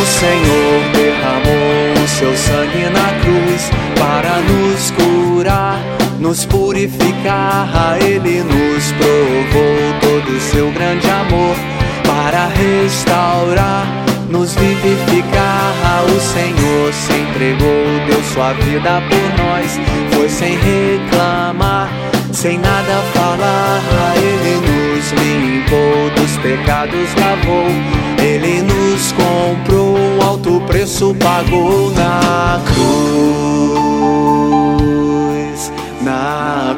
Senhor derramou o seu sangue na cruz para nos curar, nos purificar. Ele nos provou todo o seu grande amor para restaurar, nos vivificar. O Senhor se entregou, deu sua vida por nós, foi sem reclamar, sem nada falar. Ele nos limpou, dos pecados lavou, Ele nos comprou, alto preço pagou na cruz, na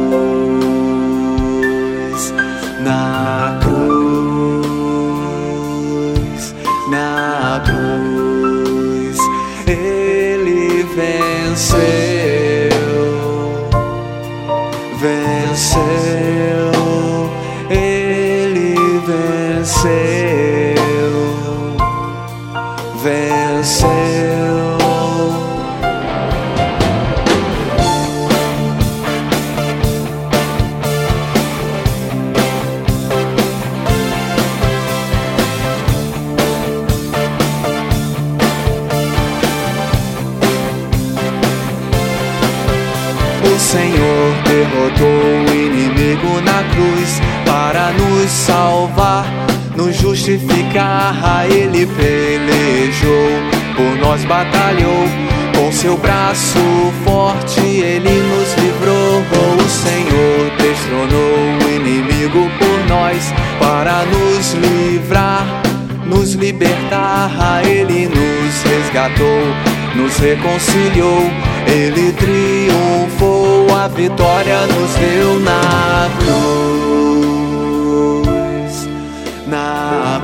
cruz, na cruz, na cruz. Ele venceu, venceu, Ele venceu, venceu. O Senhor derrotou o inimigo na cruz para nos salvar, nos justificar. Ele pelejou, por nós batalhou, com seu braço forte Ele nos livrou. O Senhor destronou o inimigo por nós para nos livrar, nos libertar. Ele nos resgatou, nos reconciliou, Ele triunfou, a vitória nos deu na cruz, na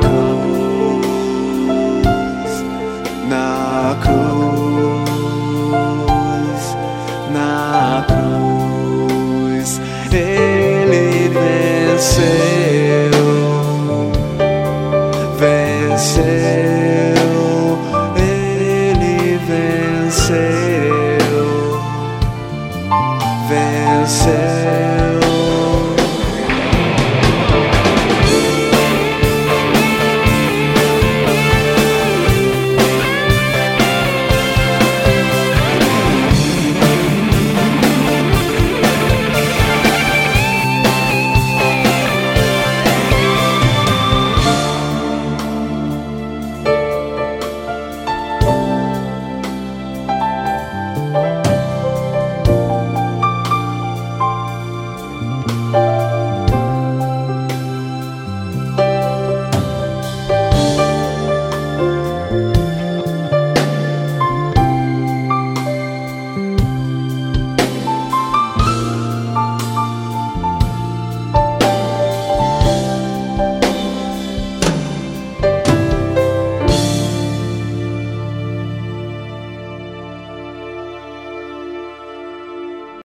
cruz, na cruz, na cruz. Ele venceu, venceu.